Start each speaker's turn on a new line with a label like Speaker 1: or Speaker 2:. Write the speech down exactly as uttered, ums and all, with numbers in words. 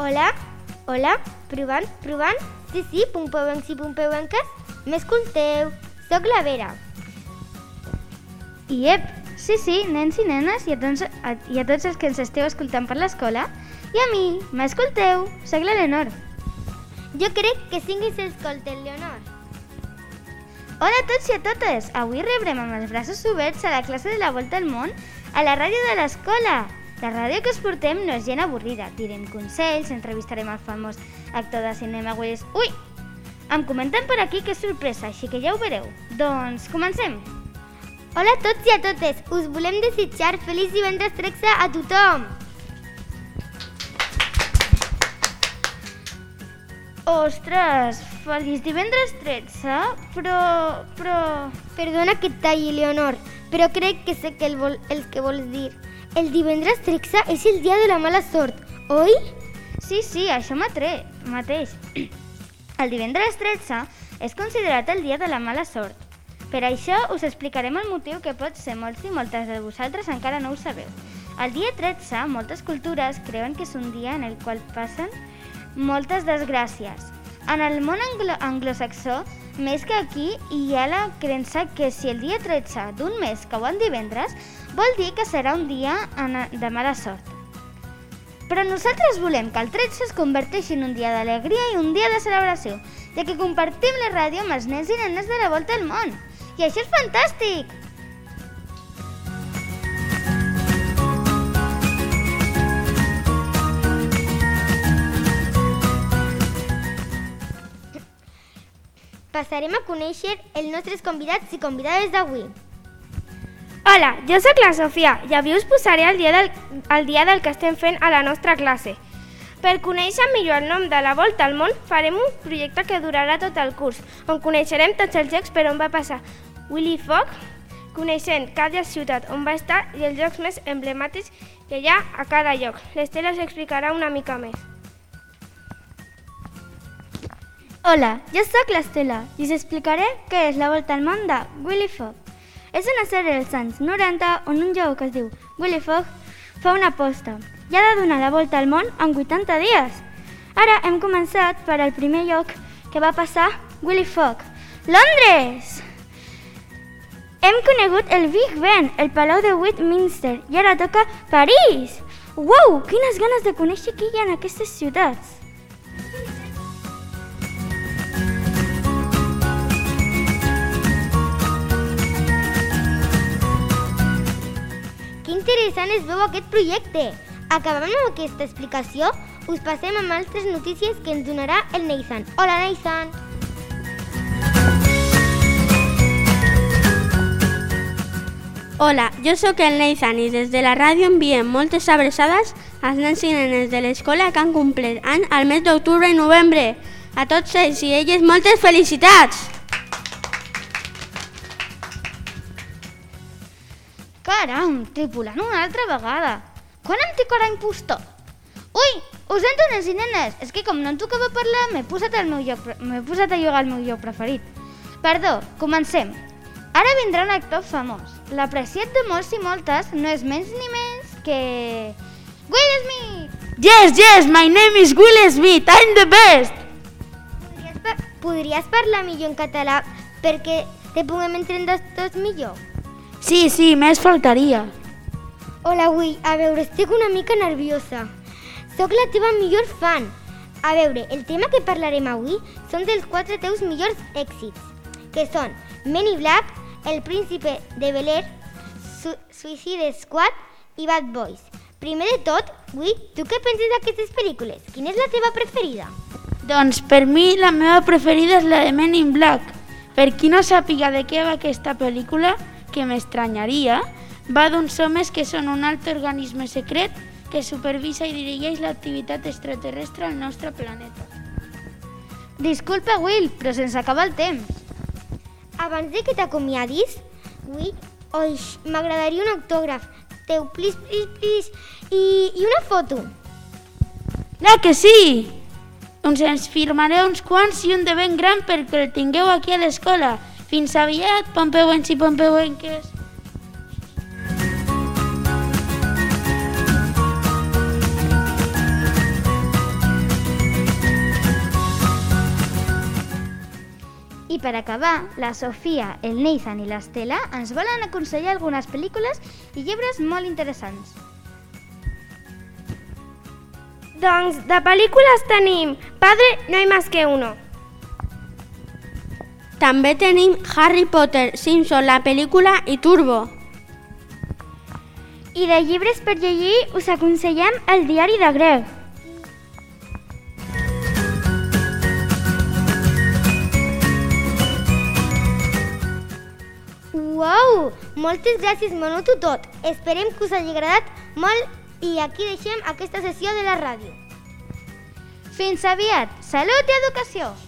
Speaker 1: Hola, hola, provant, provant. Sí, sí, pompeuencs i pompeuenques. M'escolteu? Soc la Vera.
Speaker 2: I ep, sí, sí, nens i nenes i a, tots, a, i a tots els que ens esteu escoltant per l'escola. I a mi, m'escolteu? Soc la Leonor.
Speaker 1: Jo crec que sí que s'escolten, Leonor.
Speaker 2: Hola a tots i a totes! Avui rebrem amb els braços oberts a la classe de la Volta al Món a la ràdio de l'escola. La ràdio que us portem no és gent avorrida. Direm consells, entrevistarem el famós actor de cinema Will Smith. Ui! Em comenten per aquí que és sorpresa, així que ja ho vereu. Doncs comencem!
Speaker 1: Hola a tots i a totes! Us volem desitjar feliç divendres tretze a tothom!
Speaker 2: Ostres, feliç divendres tretze? Però... però...
Speaker 1: Perdona que et talli, Leonor, però crec que sé que el, vol, el que vols dir. El divendres tretze és el dia de la mala sort, oi?
Speaker 2: Sí, sí, això matre, mateix. El divendres tretze és considerat el dia de la mala sort. Per això us explicarem el motiu que pot ser molts i moltes de vosaltres encara no ho sabeu. El dia tretze, moltes cultures creuen que és un dia en el qual passen moltes desgràcies. En el món anglo- anglosaxó, més que aquí, hi ha la creença que si el dia tretze d'un mes cau en divendres, vol dir que serà un dia de mala sort. Però nosaltres volem que el tretze es converteixi en un dia d'alegria i un dia de celebració, ja que compartim la ràdio amb els nens i nenes de la Volta al Món. I això és fantàstic!
Speaker 1: Passarem a conèixer els nostres convidats i convidades d'avui.
Speaker 3: Hola, jo sóc la Sofia i avui us posaré el dia, del, el dia del que estem fent a la nostra classe. Per conèixer millor el nom de la Volta al Món, farem un projecte que durarà tot el curs, on coneixerem tots els llocs per on va passar Willy Fogg, coneixent cada ciutat on va estar i els llocs més emblemàtics que hi ha a cada lloc. L'Estela us explicarà una mica més.
Speaker 2: Hola, jo sóc l'Estela i us explicaré què és la Volta al Món de Willy Fogg. És una sèrie dels anys noranta on un jove que es diu Willy Fogg fa una aposta i ha de donar la volta al món en vuitanta dies. Ara hem començat per al primer lloc que va passar Willy Fogg, Londres! Hem conegut el Big Ben, el Palau de Westminster i ara toca París! Uau, quines ganes de conèixer qui hi ha en aquestes ciutats!
Speaker 1: Que interessant es veu aquest projecte! Acabant amb aquesta explicació, us passem amb altres notícies que ens donarà el Nathan. Hola, Nathan!
Speaker 4: Hola, jo sóc el Nathan i des de la ràdio enviem moltes abraçades als nens i nenes de l'escola que han complert any al mes d'octubre i novembre. A tots ells i elles moltes felicitats!
Speaker 2: Caram, tripulant una altra vegada. Quan em tocarà impostor? Ui, ho sento, nens i nenes, és que com no em tocava parlar, m'he posat, al meu lloc, m'he posat a jugar al meu lloc preferit. Perdó, comencem. Ara vindrà un actor famós. L'apreciat de molts i moltes no és menys ni menys que... Will Smith!
Speaker 5: Yes, yes, my name is Will Smith, I'm the best!
Speaker 1: Podries, pa- podries parlar millor en català perquè te puguem entendre tots millor?
Speaker 5: Sí, sí, més faltaria.
Speaker 1: Hola, Will, a veure, estic una mica nerviosa. Soc la teva millor fan. A veure, el tema que parlarem avui són dels quatre teus millors èxits, que són Men in Black, El Príncipe de Bel-Air, Su- Suicide Squad i Bad Boys. Primer de tot, Will, tu què penses d'aquestes pel·lícules? Quina és la teva preferida?
Speaker 5: Doncs per mi la meva preferida és la de Men in Black. Per qui no sàpiga de què va aquesta pel·lícula, que m'estranyaria, va d'uns homes que són un altre organisme secret que supervisa i dirigeix l'activitat extraterrestre al nostre planeta.
Speaker 2: Disculpa, Will, però se'ns acaba el temps.
Speaker 1: Abans de que t'acomiadis, Will, oix, m'agradaria un autògraf teu, please, please, please, i, i una foto.
Speaker 5: Clar que sí! Uns ens firmaré uns quants i un de ben gran perquè el tingueu aquí a l'escola. Fins aviat, pompeuencs i pompeuenques.
Speaker 2: I per acabar, la Sofia, el Nathan i l'Estela ens volen aconsellar algunes pel·lícules i llibres molt interessants.
Speaker 3: Doncs de pel·lícules tenim Padre no hay más que uno.
Speaker 4: També tenim Harry Potter, Simpson, la pel·lícula i Turbo.
Speaker 2: I de llibres per llegir us aconsellem El diari de Greg.
Speaker 1: Uau! Moltes gràcies, m'ho noto tot. Esperem que us hagi agradat molt i aquí deixem aquesta sessió de la ràdio.
Speaker 2: Fins aviat! Salut i educació!